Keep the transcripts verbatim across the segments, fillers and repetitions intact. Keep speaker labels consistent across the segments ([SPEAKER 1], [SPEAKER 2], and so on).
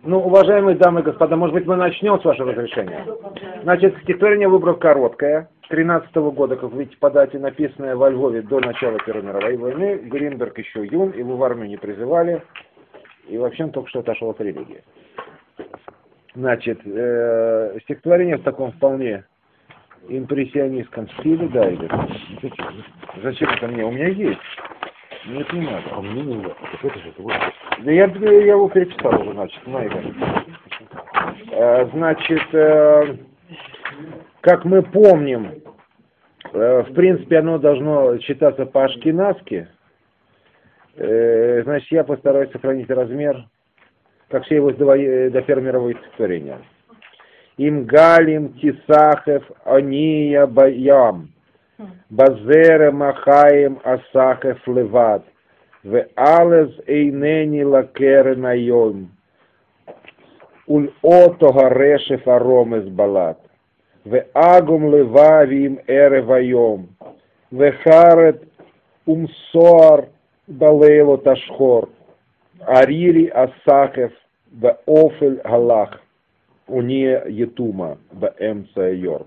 [SPEAKER 1] Ну, уважаемые дамы и господа, может быть, мы начнем с вашего разрешения? Значит, стихотворение выбрал короткое, тринадцатого года, как вы видите по дате, написанное во Львове до начала Первой мировой войны. Гринберг еще юн, его в армию не призывали, и вообще он только что отошел от религии. Значит, э, стихотворение в таком вполне импрессионистском стиле, да, идет. Зачем это мне? У меня есть. Нет, не надо. А мне не надо. Это же, это вот. Да я, я его переписал уже, значит, на это. Э, значит, э, как мы помним, э, в принципе, оно должно читаться по-ашкеназски. Э, значит, я постараюсь сохранить размер, как все его до, до Первой мировой стихотворения. Им галим тисахев ония баям. Базере махаем асахев левад. В алез эйнени лакер найом. Уль ото гарешев аромес балат. В агум левавим эре вайом. В харет умсоар балейло ташхор. Арири асахев в офель галах. Уния етума в эмца йор.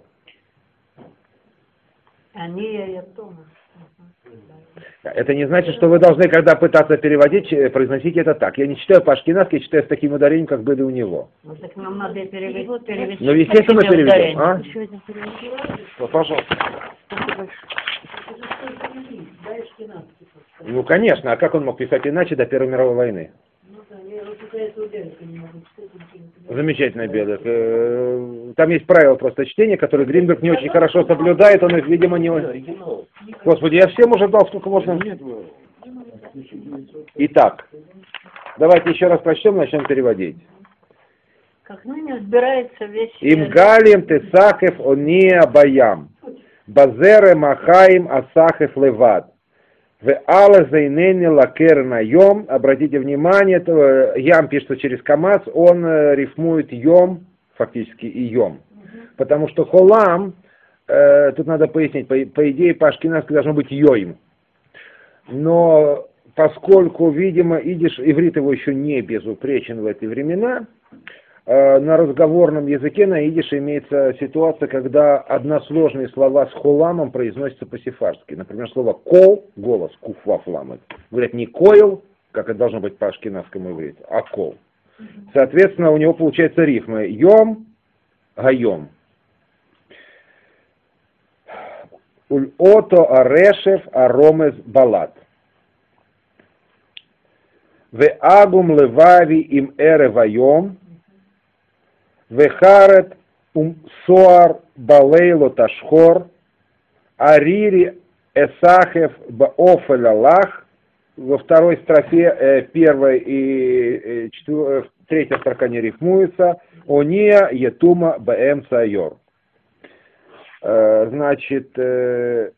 [SPEAKER 1] Это не значит, что вы должны, когда пытаться переводить, произносить это так. Я не читаю по-ашкеназски, я читаю с таким ударением, как были у него.
[SPEAKER 2] Ну, так нам надо перевести. перевести.
[SPEAKER 1] Ну, естественно, мы переведем. А? Ну, пожалуйста. Ну, конечно. А как он мог писать иначе до Первой мировой войны? Замечательно, Белых. Там есть правила просто чтения, которые Гринберг не очень хорошо соблюдает, он их, видимо, не... Господи, я всем уже дал, сколько можно... Итак, давайте еще раз прочтем, начнем переводить.
[SPEAKER 2] Как ныне разбирается весь...
[SPEAKER 1] Имгалим тесахев ония баям. Базере махаим асахев левад. В алла зайнени лакер найом. Обратите внимание, то, ям пишется через камаз, он э, рифмует йом, фактически и йом. Потому что холам, э, тут надо пояснить, по, по идее по-ашкеназски должно быть йоим. Но поскольку, видимо, идиш, иврит его еще не безупречен в эти времена, э, на разговорном языке на идише имеется ситуация, когда односложные слова с холамом произносятся по-сефардски. Например, слово кол, голос, куфвафлам, говорят не койл, как это должно быть по-ашкеназскому ивриту, а кол. Соответственно, у него получается рифмы йом, гайом. Уль ото арешев аромес балат. В агум левави им эре вайом. Вехарет ум соар балейло ташхор. Арири эсахев баофелялах. Во второй строфе э, первой и э, четвер... третья строка не рифмуется. Ония етума бэм сайор. Э, значит, э,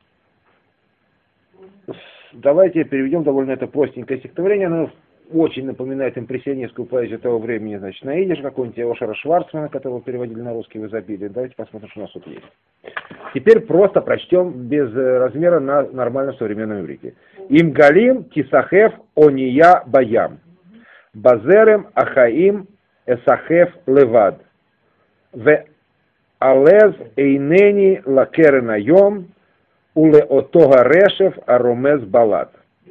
[SPEAKER 1] давайте переведем довольно это простенькое стихотворение. Оно очень напоминает импрессионистскую поэзию того времени, значит, на идиш, какой-нибудь Ошера Шварцмана, которого переводили на русский в изобилии. Давайте посмотрим, что у нас тут есть. Теперь просто прочтем без размера на нормальном современном иврите. Им галим тисахев ония баям. Базерем ахаим эсахев левад. В алез эйнени лакерен айом. Уле отога решев аромез балат.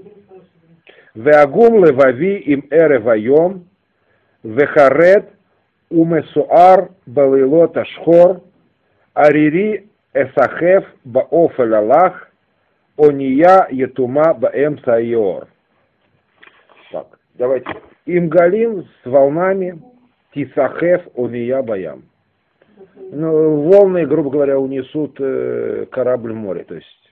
[SPEAKER 1] Веагум левави им эре вайом. Вехарет умесуар балейлот ашхор. Арири эсахев баофель аллах. Ония етума баэм сайор. Так, давайте. Имгалим с волнами. Тисахев ония баям. Ну, волны, грубо говоря, унесут э, корабль в море. То есть,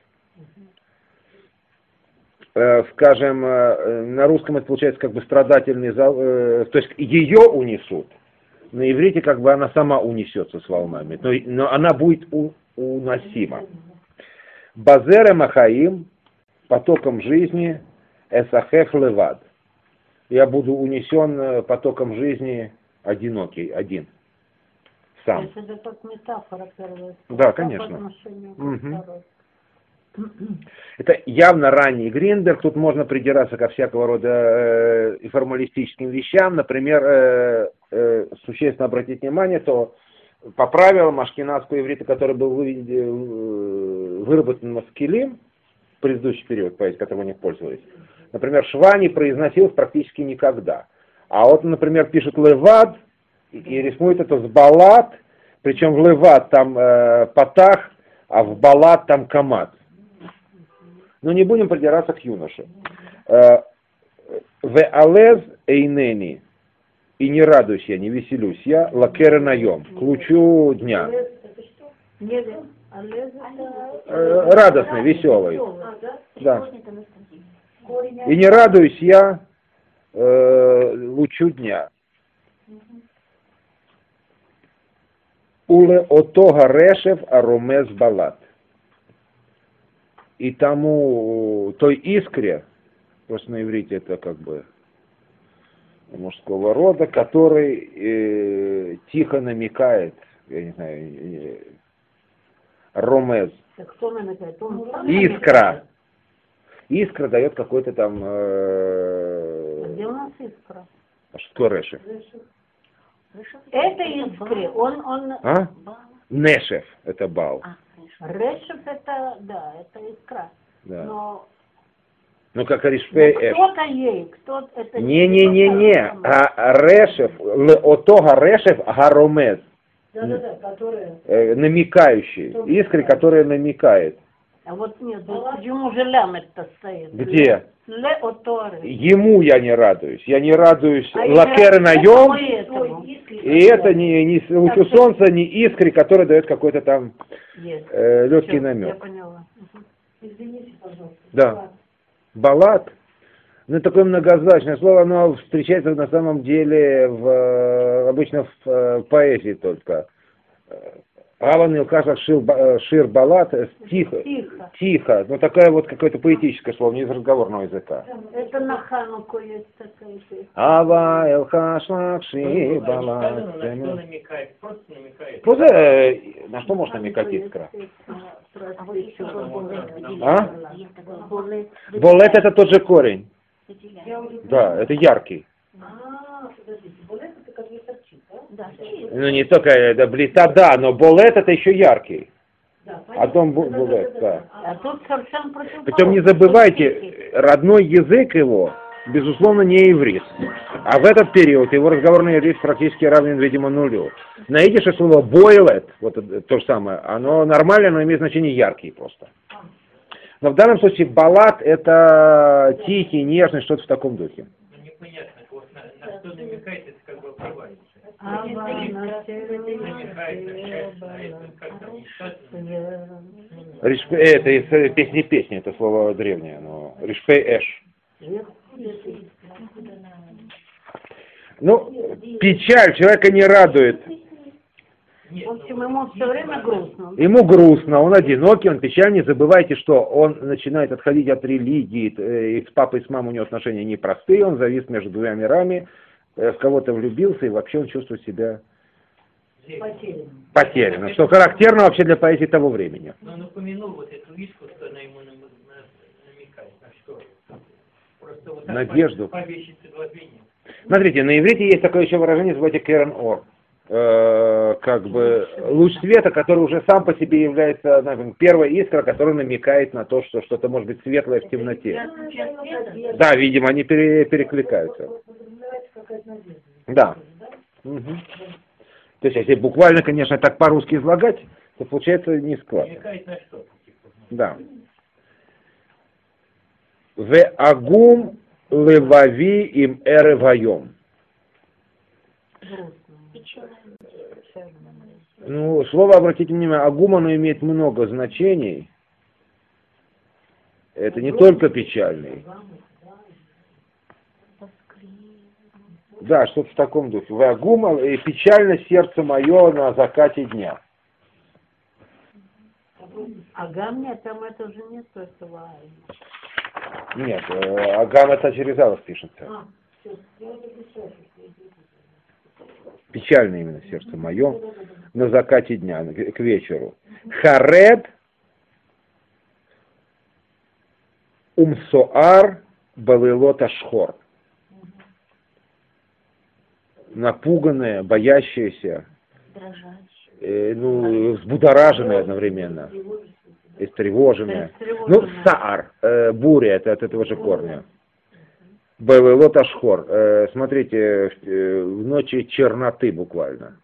[SPEAKER 1] э, скажем, э, на русском это получается как бы страдательный зал, э, то есть ее унесут. На иврите как бы она сама унесется с волнами, но, но она будет у, уносима. Базере махаим, потоком жизни, эсахеф левад. Я буду унесен потоком жизни одинокий, один. Сам.
[SPEAKER 2] Это как метафора первая.
[SPEAKER 1] Да, конечно.
[SPEAKER 2] Угу.
[SPEAKER 1] Это явно ранний Гринберг, тут можно придираться ко всякого рода э, формалистическим вещам. Например, э, э, существенно обратить внимание, то по правилам ашкеназского иврита, который был выведен, э, выработан в Маскилим в предыдущий период, поэзии, которым они пользовались, например, шва не произносилось практически никогда. А вот, например, пишет левад и, и рифмует это с балат, причем в левад там э, патах, а в балат там камат. Но не будем придираться к юноше. В алез эйнени, и не радуюсь я, не веселюсь я, лакера наем, к лучу дня. Радостный, веселый. Да. И не радуюсь я э, лучу дня. Уле отога решев аромез балат. И тому, той искре, просто на иврите это как бы мужского рода, который э, тихо намекает, я не знаю, э, ромез.
[SPEAKER 2] Кто намекает? Он сам
[SPEAKER 1] Искра.
[SPEAKER 2] намекает.
[SPEAKER 1] Искра дает какой-то там... Э,
[SPEAKER 2] Где у нас искра?
[SPEAKER 1] что решев?
[SPEAKER 2] Это искры. Он, он...
[SPEAKER 1] А? Нешев, это бал.
[SPEAKER 2] Решев это, да, это искра.
[SPEAKER 1] Да.
[SPEAKER 2] Но
[SPEAKER 1] Ну как ришпей
[SPEAKER 2] ну,
[SPEAKER 1] эш.
[SPEAKER 2] кто-то ей, кто это...
[SPEAKER 1] Не-не-не-не, а решев, отога решев гаромез.
[SPEAKER 2] Да-да-да, которые...
[SPEAKER 1] Э, намекающий. Искры, которая намекает.
[SPEAKER 2] А вот нет, почему же лям это стоит?
[SPEAKER 1] Где?
[SPEAKER 2] Ле оторы.
[SPEAKER 1] Ему я не радуюсь. Я не радуюсь
[SPEAKER 2] А
[SPEAKER 1] лакер
[SPEAKER 2] именно
[SPEAKER 1] наем.
[SPEAKER 2] этому.
[SPEAKER 1] И это не, не лучу солнца, не искре, который дает какой-то там
[SPEAKER 2] Есть.
[SPEAKER 1] э, легкий
[SPEAKER 2] Всё,
[SPEAKER 1] намек.
[SPEAKER 2] Я поняла. Угу. Извините, пожалуйста.
[SPEAKER 1] Да. Балат. Ну, такое многозначное слово, оно встречается на самом деле в, э, обычно в э, поэзии только. Аван Илкашах шир балат, тихо,
[SPEAKER 2] Тихо.
[SPEAKER 1] тихо, ну такая вот какое-то поэтическое слово, не из разговорного языка.
[SPEAKER 2] Это на Хануку есть такая песня.
[SPEAKER 1] Ава Илкашах шир балат.
[SPEAKER 3] На что намекает? Просто намекает.
[SPEAKER 1] Просто, э, на что может намекать искра? А? Болет это тот же корень. Да, это яркий. Ну не только это блита, да, но болет это еще яркий. А дом болет, да.
[SPEAKER 2] А тут совершенно противоположно.
[SPEAKER 1] Причем не забывайте, родной язык его, безусловно, не иврит. А в этот период его разговорный иврит практически равен, видимо, нулю. На идише слово бойлет, вот то же самое, оно нормально, но имеет значение яркий просто. Но в данном случае балат это тихий, нежный, что-то в таком духе.
[SPEAKER 3] Ну непонятно, вот на, на что намекает, это как бы обрывается.
[SPEAKER 2] А
[SPEAKER 3] Намекает на часть, а это как там не сказано.
[SPEAKER 1] Ришпе, это из песни песни, это слово древнее, но ришпей эш. Ну, печаль человека не радует.
[SPEAKER 3] Нет,
[SPEAKER 2] В общем, ему все время грустно.
[SPEAKER 1] Ему грустно, он одинокий, он печаль. Не забывайте, что он начинает отходить от религии, э, и с папой, и с мамой у него отношения непростые, он завис между двумя мирами, э, в кого-то влюбился, и вообще он чувствует себя
[SPEAKER 2] Потерянным.
[SPEAKER 1] потерянным, что характерно вообще для поэзии того времени.
[SPEAKER 3] Но он упомянул вот эту вишку, что она ему нам- на- намекает. На что? Просто вот так
[SPEAKER 1] Надежду.
[SPEAKER 3] по, по вещи предложения.
[SPEAKER 1] Смотрите, на иврите есть такое еще выражение, называется керен ор. Э, как бы луч света, который уже сам по себе является, наверное, первая искра, которая намекает на то, что что-то может быть светлое в темноте. Да, видимо, они пере- перекликаются. Да. Мгм. То есть, если буквально, конечно, так по-русски излагать, то получается не складно.
[SPEAKER 3] Намекает на что?
[SPEAKER 1] Да. В агум левави им эревайом. Ну, слово, обратите внимание, агум, оно имеет много значений. Это не только печальный. Да, что-то в таком духе. В агум, и печально сердце мое на закате дня.
[SPEAKER 2] А гамня там это уже нет этого.
[SPEAKER 1] Нет, э, агам это через алов пишется. Печально именно сердце мое на закате дня, к вечеру. Харед Умсоар балилота шхор. Напуганная, боящаяся, э, ну, взбудораженная одновременно, истревоженная. Ну, саар, э, буря, это от этого же корня. Балилота шхор. Э, смотрите, э, в ночи черноты буквально.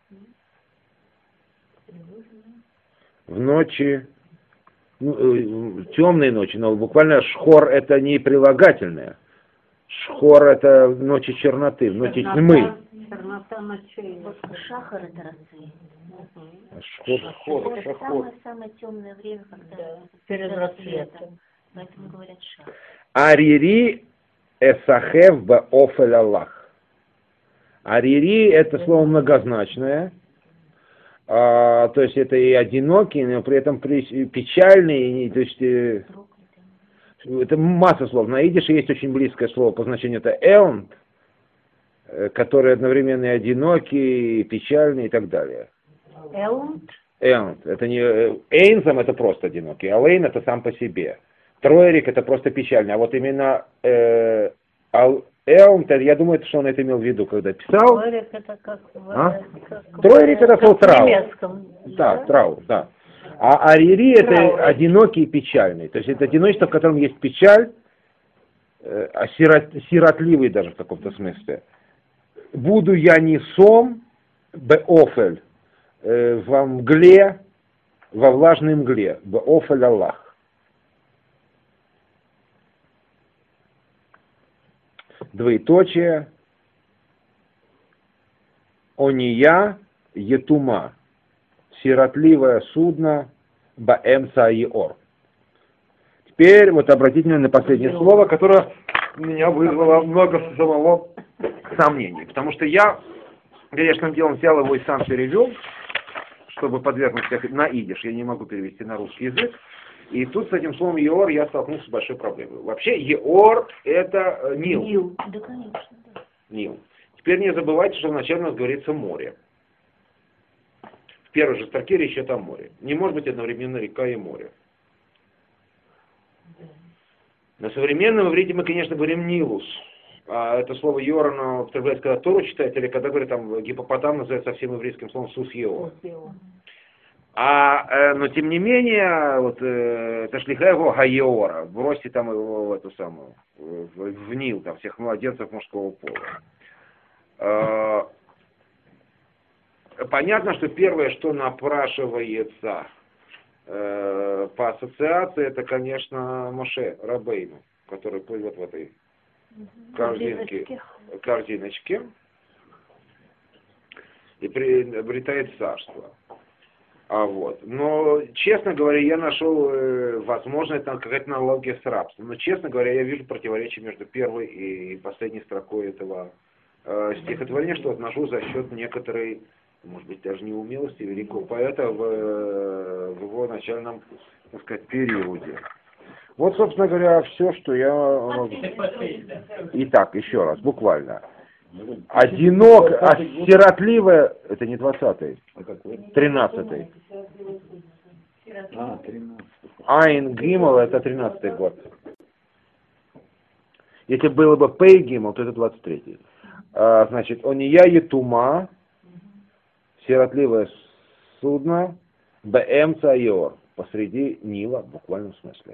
[SPEAKER 1] В ночи, ну, э, темные ночи, но буквально шхор это не прилагательное. Шхор это ночи черноты, ночи тьмы.
[SPEAKER 2] Чернота ночей.
[SPEAKER 4] Вот шахар это расы.
[SPEAKER 1] Шхор, шхор,
[SPEAKER 4] Это
[SPEAKER 1] шахор.
[SPEAKER 4] самое-самое темное время, когда
[SPEAKER 2] Да, перед рассветом.
[SPEAKER 4] Поэтому говорят шах.
[SPEAKER 1] Арири эсахев баофель Аллах. Арири это слово многозначное. А, то есть это и одинокий, но при этом при, печальный, и, то есть э, это масса слов. На идише есть очень близкое слово по значению, это элнд, э, который одновременно и одинокий, и печальный и так далее.
[SPEAKER 2] Элнд?
[SPEAKER 1] Элнд, это не э, эйнзам это просто одинокий, а лейн это сам по себе. Троерик это просто печальный, а вот именно э, ал, элнд, я думаю, что он это имел в виду, когда писал.
[SPEAKER 2] Троерик это как в,
[SPEAKER 1] А?
[SPEAKER 2] как,
[SPEAKER 1] Троерик это слово
[SPEAKER 2] в
[SPEAKER 1] траур.
[SPEAKER 2] немецком.
[SPEAKER 1] Да, траур, да. А арири это
[SPEAKER 2] Траур.
[SPEAKER 1] одинокий и печальный. То есть это одиночество, в котором есть печаль, э, а сирот, сиротливый даже в каком-то смысле. Буду я не сом, беофель, э, во мгле, во влажной мгле, беофель Аллах. Двоеточие. Ония етума. Сиротливое судно баэмца иор. Теперь вот обратите внимание на последнее слово, которое у меня вызвало много самого сомнений. Потому что я, конечно, делом взял его и сам перевел, чтобы подвергнуть всех на идиш. Я не могу перевести на русский язык. И тут с этим словом Еор я столкнулся с большой проблемой. Вообще Еор это э, Нил.
[SPEAKER 2] Нил.
[SPEAKER 4] Да, конечно, да.
[SPEAKER 1] Нил. Теперь не забывайте, что вначале у нас говорится море. В первой же строке речь идет о море. Не может быть одновременно река и море. На современном иврите мы, конечно, говорим Нилус. А это слово Йор, оно употребляется, когда Тору читаете, или когда говорят, там, гипопотам называется совсем еврейским словом Сус Еор. А, э, но тем не менее, вот, э, это шлиха его Гаеора, бросьте там его в эту самую, в, в Нил, там, всех младенцев мужского пола. Э, понятно, что первое, что напрашивается э, по ассоциации, это, конечно, Моше Рабейну, который плывет в этой корзинке, корзиночке и приобретает царство. А вот. Но, честно говоря, я нашел, э, возможно, это какая-то аналогия с рабством. Но, честно говоря, я вижу противоречие между первой и последней строкой этого э, стихотворения, что отношу за счет некоторой, может быть, даже неумелости великого поэта в, э, в его начальном, так сказать, периоде. Вот, собственно говоря, все, что я могу. Итак, еще раз, буквально. Одинок, а сиротливое, это не двадцатый, тринадцатый. Айн Гимл это тринадцатый год. Если было бы Пей Гимл, то это двадцать третий. А, значит, Ония Етума, сиротливое судно, Бэмца Йор, посреди Нила, в буквальном смысле.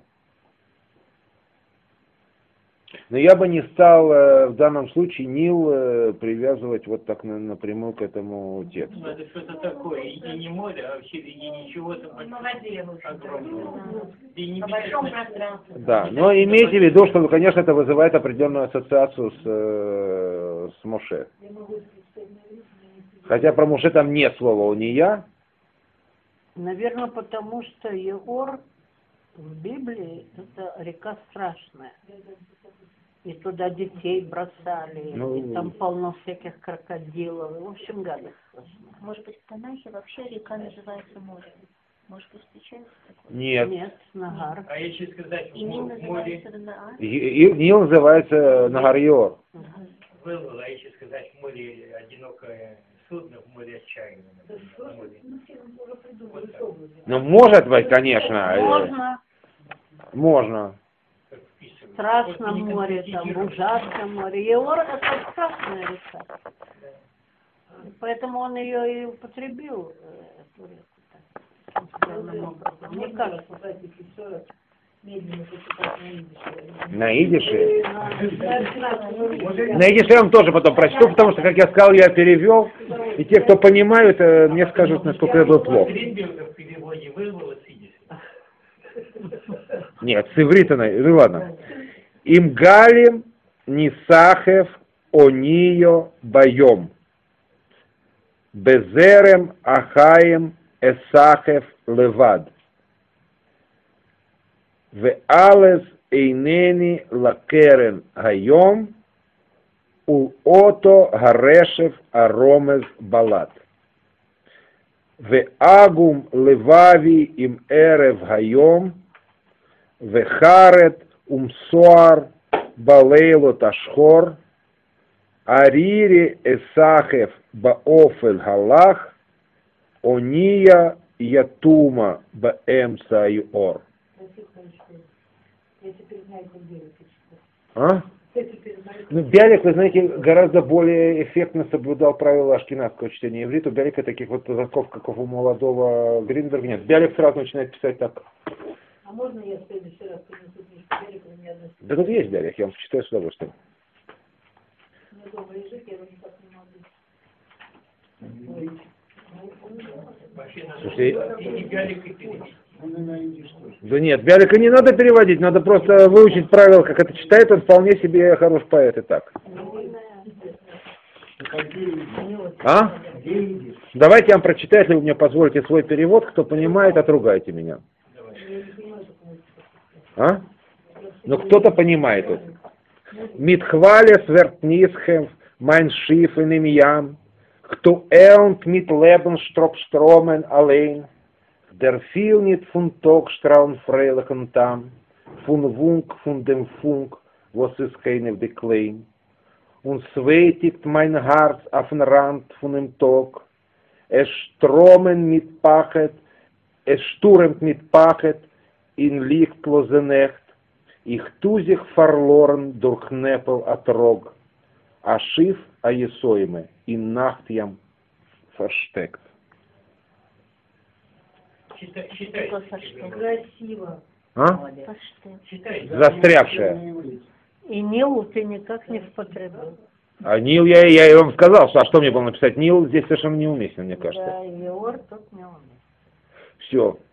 [SPEAKER 1] Но я бы не стал э, в данном случае Нил э, привязывать вот так на, напрямую к этому тексту.
[SPEAKER 3] Ну, это что-то такое, и не море, а вообще и ничего там огромного. И не большом пространстве.
[SPEAKER 1] Да, но имейте в виду, что, конечно, это вызывает определенную ассоциацию с, э, с Моше. Хотя про Моше там нет слова «уния».
[SPEAKER 2] Наверное, потому что Еор в Библии это река страшная. И туда детей бросали,
[SPEAKER 1] Ну,
[SPEAKER 2] и там полно всяких крокодилов. В общем, гадость страшная.
[SPEAKER 4] Может быть, в Танахе вообще река называется море. Может быть, встречается такое?
[SPEAKER 1] Нет.
[SPEAKER 2] Нет, Нагар.
[SPEAKER 3] А если сказать
[SPEAKER 4] И Нил
[SPEAKER 3] в море,
[SPEAKER 4] называется Наар.
[SPEAKER 1] И- и- Нил называется Нагар-Йор.
[SPEAKER 3] было, а если сказать в море одинокое судно, в море отчаяния. В море. Вот так.
[SPEAKER 1] Ну, может быть, конечно. э,
[SPEAKER 2] Можно.
[SPEAKER 1] Можно.
[SPEAKER 3] Как вписывается.
[SPEAKER 2] страшном море, там, в ужасном море. Еор — это страшная река. Поэтому он ее и употребил, э, эту реку, так, определенным образом. Мне кажется,
[SPEAKER 1] На идише? На идише я вам тоже потом прочту, потому что, как я сказал, я перевел. И те, кто понимают, э, мне скажут, насколько я был плохо.
[SPEAKER 3] Гринберга в переводе вырвало с идиша.
[SPEAKER 1] Нет, с иврита, ну ладно. Имгалим нисахев онио байом. Безерем ахаем эсахев левад. Веалес эйнени лакерен хайом. Ул-ото гарешев аромез балат. Веагум левави им эрев хайом. Вехарет умсуар балейло ташхор. Арири эсахев баофель галах. Ония ятума баэмса юор. А? Ну, Бялик, вы знаете, гораздо более эффектно соблюдал правила ашкеназского чтения иврита. У Бялика таких вот знаков, как у молодого Гринберга, нет. Бялик сразу начинает писать так.
[SPEAKER 2] А можно я в следующий раз принесу книжку Бялика, у меня одна
[SPEAKER 1] Да тут есть Бялик, я вам читаю с удовольствием.
[SPEAKER 2] у меня дома лежит, я его никак не могу.
[SPEAKER 1] Слушай,
[SPEAKER 3] И и Бялик, и перевод.
[SPEAKER 1] да нет, Бялика не надо переводить, надо просто выучить правила, как это читает, он вполне себе хороший поэт и так. А? Давайте я вам прочитаю, если вы мне позволите свой перевод, кто понимает, отругайте меня. А? Но кто-то понимает это. Митхвале свертнисхев майн шифен им ям, кто эунт мит лебен штропштромен алейн, der viel nicht von Tagstrauen freilichen Tam, von Wunk von dem Funk, was es keine de klein, und zweitigt mein Herz auf den Rand von dem Tag, es stromen mit Pachet, es stürmt mit Pachet in lichtlose Nacht, ich tu sich verloren durch Nepal atrog, a Schiff a Jesoime in Nachtjam versteckt.
[SPEAKER 3] Считай, считай.
[SPEAKER 2] Красиво.
[SPEAKER 1] А?
[SPEAKER 4] Пашты.
[SPEAKER 3] Считай.
[SPEAKER 1] Застрявшая.
[SPEAKER 2] И Нилу ты никак не употребил.
[SPEAKER 1] А Нил, я, я и вам сказал, что, а что мне было написать? Нил здесь совершенно неуместен, мне кажется.
[SPEAKER 2] Да, Еор тут не умеет.
[SPEAKER 1] Все.